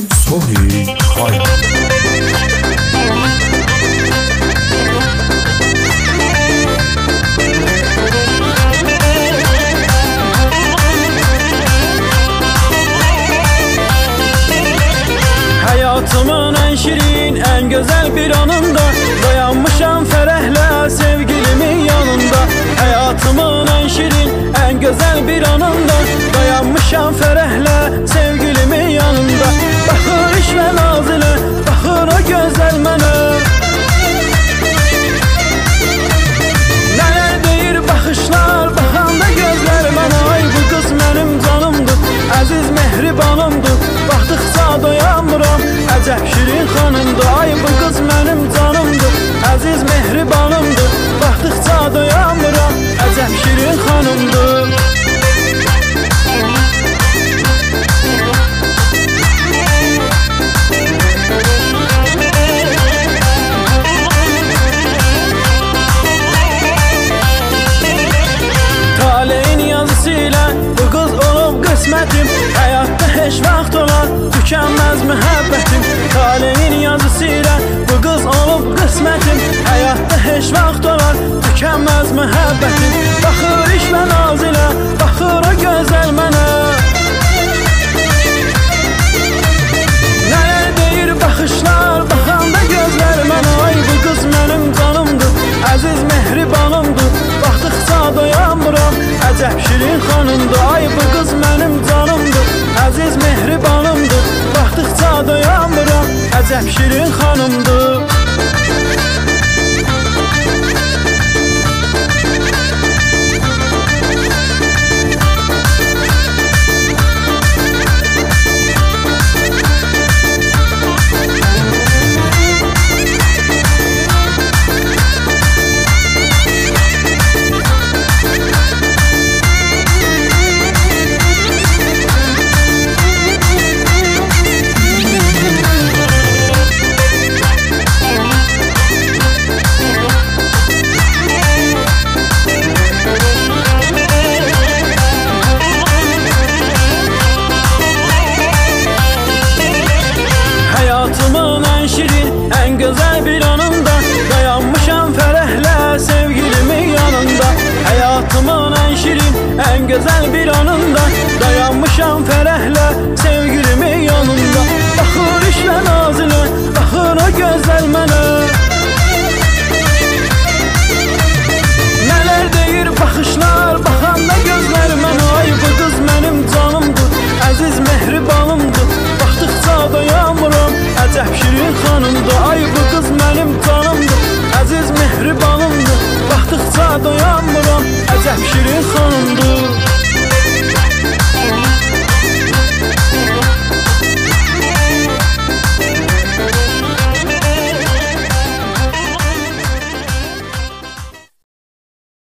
Sohi Hayat. Hayatımın en şirin, en güzel bir anında dayanmışam ferehlə sevgilimin yanında. Hayatımın en şirin, en güzel bir anında dayanmışam ferehlə sevgilimin yanında. Baxır iş və nazilə, baxır o gözəl mənə. Nələr deyir baxışlar, baxanda gözlər mənə. Ay bu qız mənim canımdır, əziz mehribanımdır. Baxdıqca doyanmıram, əcəb şirin xanımdır. Ay bu qız mənim canımdır, əziz mehribanımdır. Baxdıqca doyanmıram, əcəb şirin xanımdır. Taleyin yazısıyla bu qız olub qismətim. Həyatda heç vaxt olan tükənməz mühəbbətim. Taleyin yazısıyla bu qız olub qismətim. Həyatda heç vaxt olan tükənməz mühəbbətim. Baxır iş və nazilə, baxır o gözəl mənə. Nələr deyir baxışlar, baxanda gözlər mənə. Ay bu qız mənim canımdır, əziz mehribanımdır. Baxdıqca doyanmıram, əcəb şirin xanımdır. Ay bu qız mənim canımdır, əziz mehribanımdır. Baxdıqca doyanmıram, əcəb şirin xanımdır. Hayatımın en şirin, en güzel bir anında dayanmışam ferehlə sevgilimin yanında. Hayatımın en şirin, en güzel bir anında